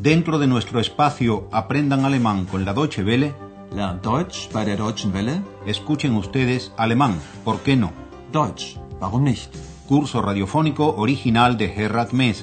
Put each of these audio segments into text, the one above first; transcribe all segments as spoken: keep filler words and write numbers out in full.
Dentro de nuestro espacio Aprendan Alemán con la Deutsche Welle, Lernt Deutsch bei der Deutschen Welle. escuchen ustedes alemán, ¿por qué no? Deutsch, warum nicht? Curso radiofónico original de Gerhard Mese.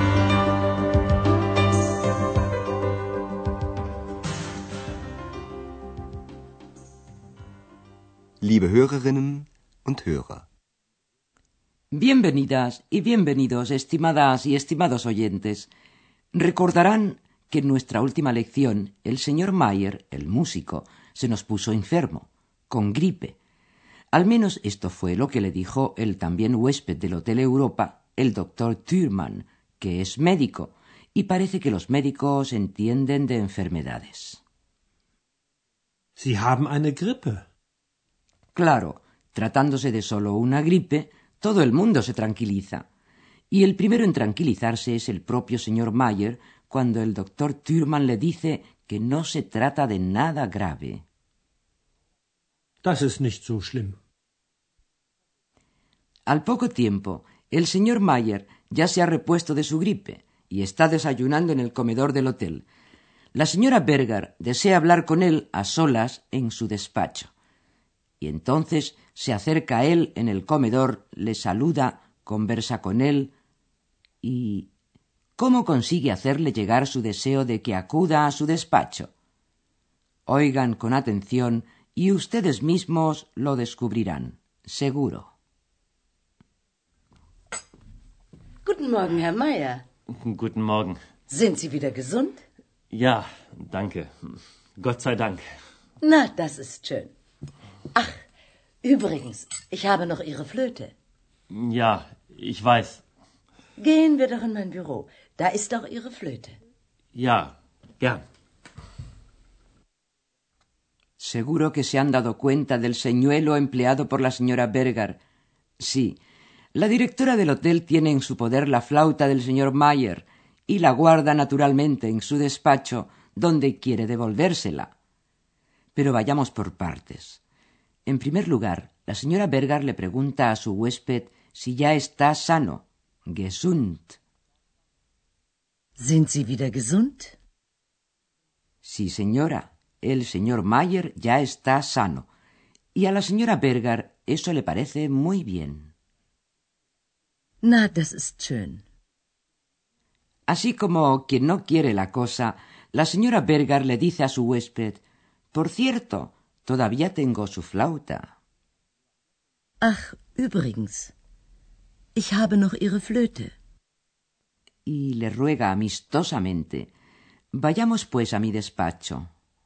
Liebe Hörerinnen und Hörer. Bienvenidas y bienvenidos, estimadas y estimados oyentes. Recordarán que en nuestra última lección el señor Mayer, el músico, se nos puso enfermo, con gripe. Al menos esto fue lo que le dijo el también huésped del Hotel Europa, el doctor Thürmann, que es médico, y parece que los médicos entienden de enfermedades. Sie haben eine Grippe. Claro, tratándose de solo una gripe, todo el mundo se tranquiliza. Y el primero en tranquilizarse es el propio señor Mayer cuando el doctor Thürmann le dice que no se trata de nada grave. Das ist nicht so schlimm. Al poco tiempo, el señor Mayer ya se ha repuesto de su gripe y está desayunando en el comedor del hotel. La señora Berger desea hablar con él a solas en su despacho. Y entonces se acerca a él en el comedor, le saluda, conversa con él y... ¿cómo consigue hacerle llegar su deseo de que acuda a su despacho? Oigan con atención y ustedes mismos lo descubrirán, seguro. Guten Morgen, Herr Mayer. Guten Morgen. Sind Sie wieder gesund? Ja, danke. Gott sei Dank. Na, das ist schön. Ach, übrigens, ich habe noch Ihre Flöte. Ja, ich weiß. Gehen wir doch in mein Büro. Da ist auch Ihre Flöte. Ja, gern. Seguro que se han dado cuenta del señuelo empleado por la señora Berger. Sí, la directora del hotel tiene en su poder la flauta del señor Mayer y la guarda naturalmente en su despacho, donde quiere devolvérsela. Pero vayamos por partes. En primer lugar, la señora Berger le pregunta a su huésped si ya está sano, gesund. Sind Sie wieder gesund? Sí, señora, el señor Mayer ya está sano. Y a la señora Berger eso le parece muy bien. Na, das ist schön. Así como quien no quiere la cosa, la señora Berger le dice a su huésped: «Por cierto, todavía tengo su flauta». Ach, übrigens, ich habe noch Ihre Flöte. Y le ruega amistosamente: «Vayamos pues a mi despacho».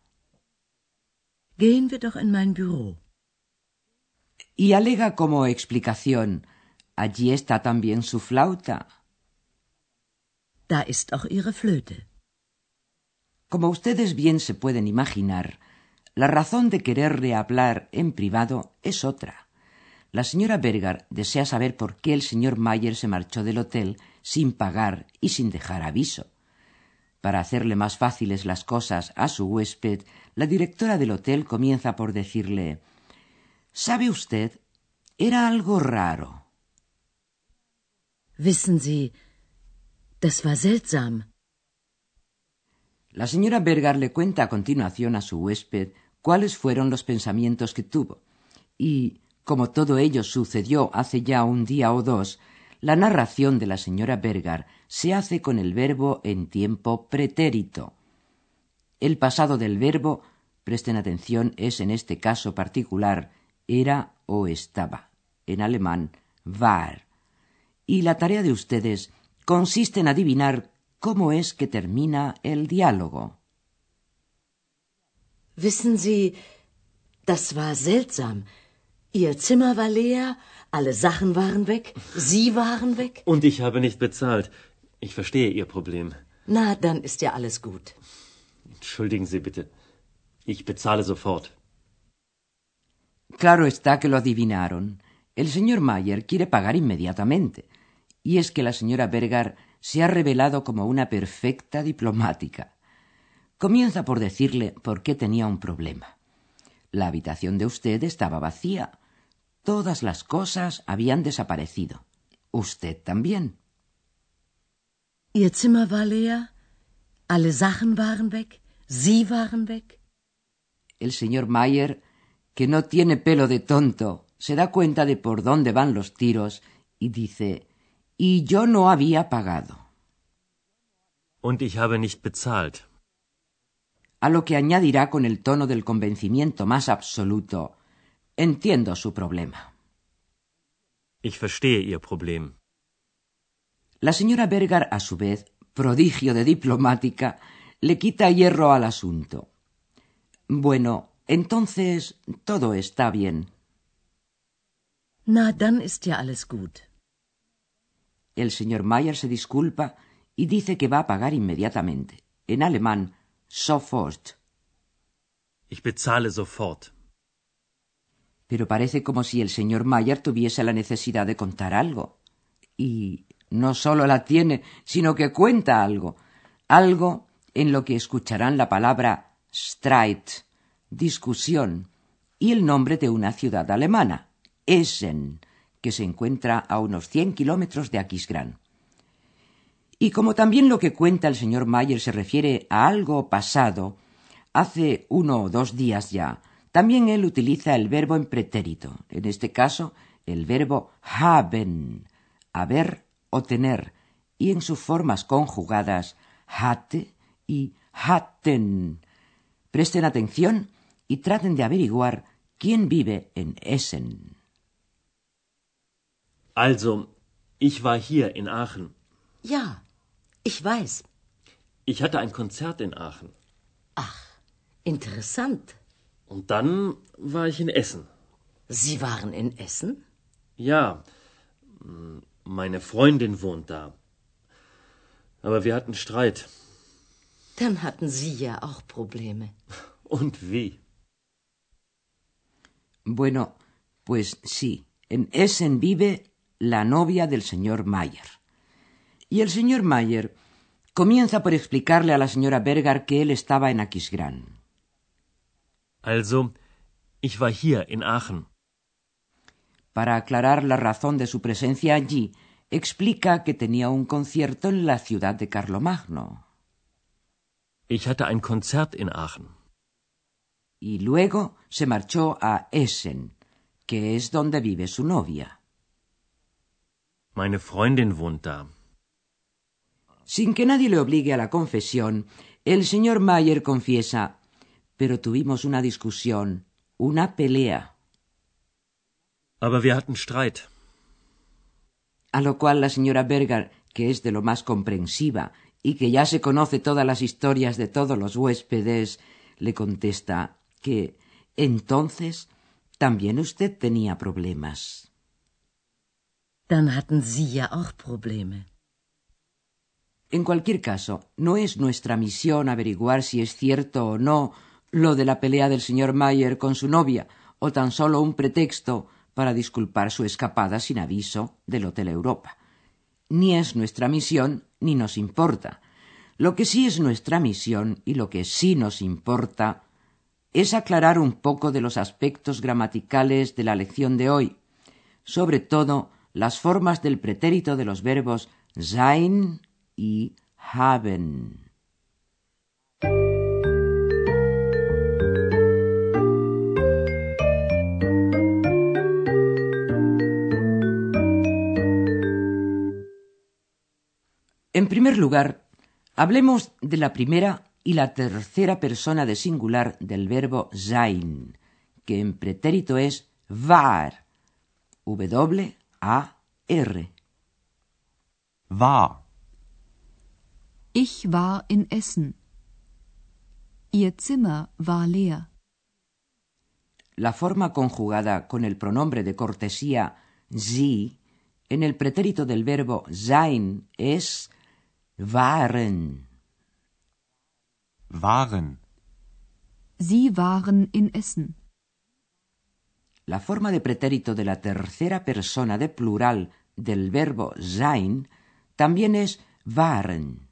Gehen wir doch in mein Büro. Y alega como explicación: «Allí está también su flauta». Da ist auch Ihre Flöte. Como ustedes bien se pueden imaginar, la razón de quererle hablar en privado es otra. La señora Berger desea saber por qué el señor Mayer se marchó del hotel sin pagar y sin dejar aviso. Para hacerle más fáciles las cosas a su huésped, la directora del hotel comienza por decirle: «¿Sabe usted? Era algo raro». Wissen Sie, das war seltsam. La señora Berger le cuenta a continuación a su huésped cuáles fueron los pensamientos que tuvo. Y, como todo ello sucedió hace ya un día o dos, la narración de la señora Berger se hace con el verbo en tiempo pretérito. El pasado del verbo, presten atención, es en este caso particular era o estaba, en alemán war. Y la tarea de ustedes consiste en adivinar cómo es que termina el diálogo. Wissen Sie, das war seltsam. Ihr Zimmer war leer, alle Sachen waren weg, Sie waren weg. Und ich habe nicht bezahlt. Ich verstehe Ihr Problem. Na, dann ist ja alles gut. Entschuldigen Sie bitte. Ich bezahle sofort. Claro está que lo adivinaron. El señor Mayer quiere pagar inmediatamente. Y es que la señora Berger se ha revelado como una perfecta diplomática. Comienza por decirle por qué tenía un problema. La habitación de usted estaba vacía. Todas las cosas habían desaparecido. Usted también. Ihr Zimmer war leer, Alle Sachen waren weg. Sie waren weg. El señor Mayer, que no tiene pelo de tonto, se da cuenta de por dónde van los tiros y dice: «Y yo no había pagado». Und ich habe nicht bezahlt. A lo que añadirá con el tono del convencimiento más absoluto: «Entiendo su problema». Ich verstehe Ihr Problem. La señora Berger, a su vez, prodigio de diplomática, le quita hierro al asunto. Bueno, entonces todo está bien. Na, dann ist ja alles gut. El señor Mayer se disculpa y dice que va a pagar inmediatamente. En alemán, sofort. Ich bezahle sofort. Pero parece como si el señor Mayer tuviese la necesidad de contar algo. Y no solo la tiene, sino que cuenta algo. Algo en lo que escucharán la palabra Streit, discusión, y el nombre de una ciudad alemana, Essen, que se encuentra a unos cien kilómetros de Aquisgrán. Y como también lo que cuenta el señor Mayer se refiere a algo pasado, hace uno o dos días ya, también él utiliza el verbo en pretérito, en este caso el verbo haben, haber o tener, y en sus formas conjugadas hatte y hatten. Presten atención y traten de averiguar quién vive en Essen. Also, ich war hier in Aachen. Ja, ich weiß. Ich hatte ein Konzert in Aachen. Ach, interessant. Und dann war ich in Essen. Sie waren in Essen? Ja, meine Freundin wohnt da. Aber wir hatten Streit. Dann hatten Sie ja auch Probleme. Und wie? Bueno, pues sí, en Essen vive la novia del señor Mayer. Y el señor Mayer comienza por explicarle a la señora Berger que él estaba en Aquisgrán. Also, ich war hier in Aachen. Para aclarar la razón de su presencia allí, explica que tenía un concierto en la ciudad de Carlomagno. Ich hatte ein Konzert in Aachen. Y luego se marchó a Essen, que es donde vive su novia. Meine Freundin wohnt da. Sin que nadie le obligue a la confesión, el señor Mayer confiesa: pero tuvimos una discusión, una pelea. Aber wir hatten Streit. A lo cual la señora Berger, que es de lo más comprensiva y que ya se conoce todas las historias de todos los huéspedes, le contesta que entonces también usted tenía problemas. Dann hatten Sie ja auch Probleme. En cualquier caso, no es nuestra misión averiguar si es cierto o no lo de la pelea del señor Mayer con su novia, o tan solo un pretexto para disculpar su escapada sin aviso del Hotel Europa. Ni es nuestra misión, ni nos importa. Lo que sí es nuestra misión, y lo que sí nos importa, es aclarar un poco de los aspectos gramaticales de la lección de hoy, sobre todo las formas del pretérito de los verbos sein y haben. En primer lugar, hablemos de la primera y la tercera persona de singular del verbo sein, que en pretérito es war, W A R. War. Ich war in Essen. Ihr Zimmer war leer. La forma conjugada con el pronombre de cortesía Sie en el pretérito del verbo sein es waren. Waren. Sie waren in Essen. La forma de pretérito de la tercera persona de plural del verbo sein también es waren.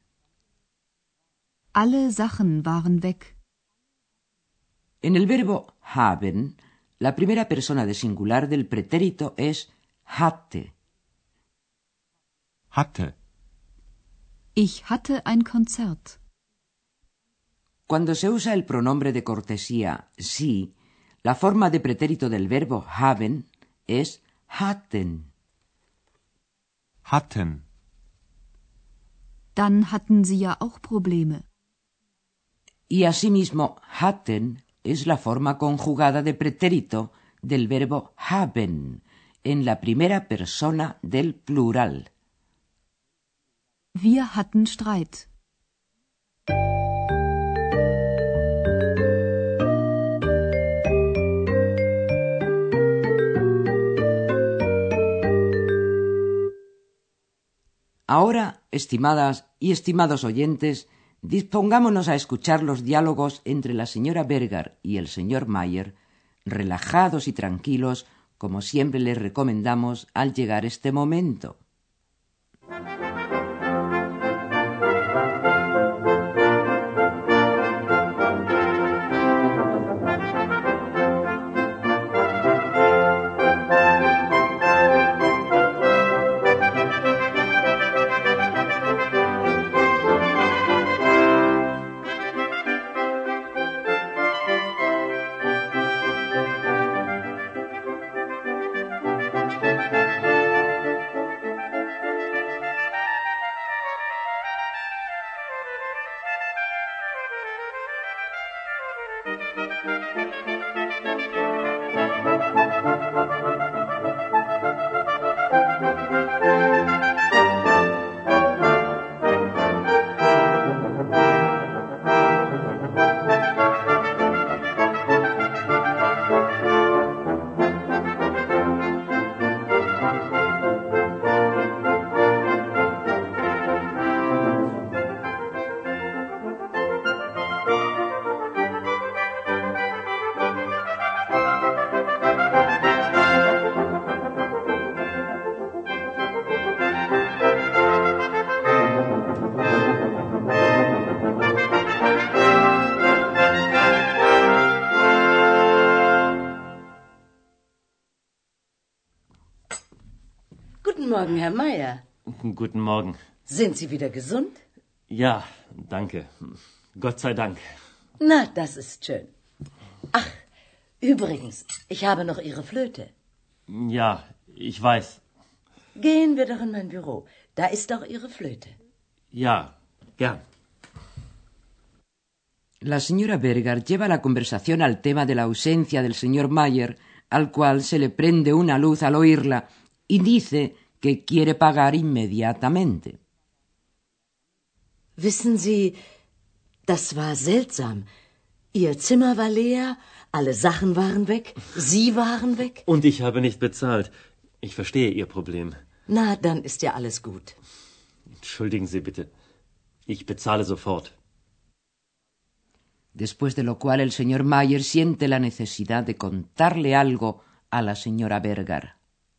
Alle Sachen waren weg. En el verbo haben, la primera persona de singular del pretérito es hatte. Hatte. Ich hatte ein Konzert. Cuando se usa el pronombre de cortesía Sie, la forma de pretérito del verbo haben es hatten. Hatten. Dann hatten Sie ja auch Probleme. Y asimismo, hatten es la forma conjugada de pretérito del verbo haben, en la primera persona del plural. Wir hatten Streit. Ahora, estimadas y estimados oyentes, dispongámonos a escuchar los diálogos entre la señora Berger y el señor Mayer, relajados y tranquilos, como siempre les recomendamos al llegar este momento. Guten Morgen, Herr Meier. Guten Morgen. Sind Sie wieder gesund? Ja, danke. Gott sei Dank. Na, das ist schön. Ach, übrigens, ich habe noch Ihre Flöte. Ja, ich weiß. Gehen wir doch in mein Büro. Da ist doch Ihre Flöte. Ja, gern. La señora Berger lleva la conversación al tema de la ausencia del señor Mayer, al cual se le prende una luz al oírla, y dice que quiere pagar inmediatamente. Wissen Sie, das war seltsam. Ihr Zimmer war leer, alle Sachen waren weg, Sie waren weg. Und ich habe nicht bezahlt. Ich verstehe Ihr Problem. Na, dann ist ja alles gut. Entschuldigen Sie bitte. Ich bezahle sofort. Después de lo cual el señor Mayer siente la necesidad de contarle algo a la señora Berger.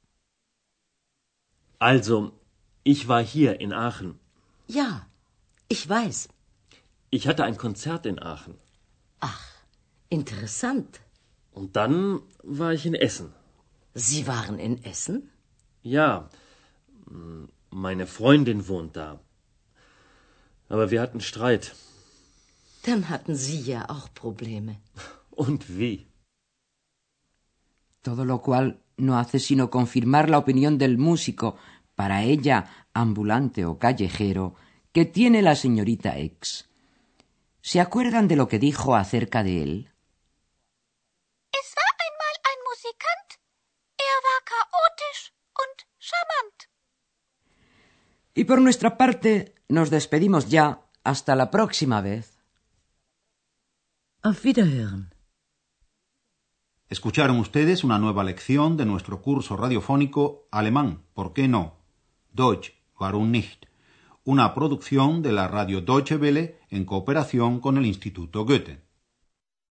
Also, ich war hier in Aachen. Ja, ich weiß. Ich hatte ein Konzert in Aachen. Ach, interessant. Und dann war ich in Essen. Sie waren in Essen? Ja, meine Freundin wohnt da. Aber wir hatten Streit. Dann hatten Sie ja auch Probleme. Und wie? Todo lo cual no hace sino confirmar la opinión del músico, para ella ambulante o callejero, que tiene la señorita X. ¿Se acuerdan de lo que dijo acerca de él? Es war einmal ein Musikant. Er war chaotisch und charmant. Y por nuestra parte, nos despedimos ya. Hasta la próxima vez. Auf Wiederhören. Escucharon ustedes una nueva lección de nuestro curso radiofónico Alemán, ¿por qué no? Deutsch, warum nicht? Una producción de la radio Deutsche Welle en cooperación con el Instituto Goethe.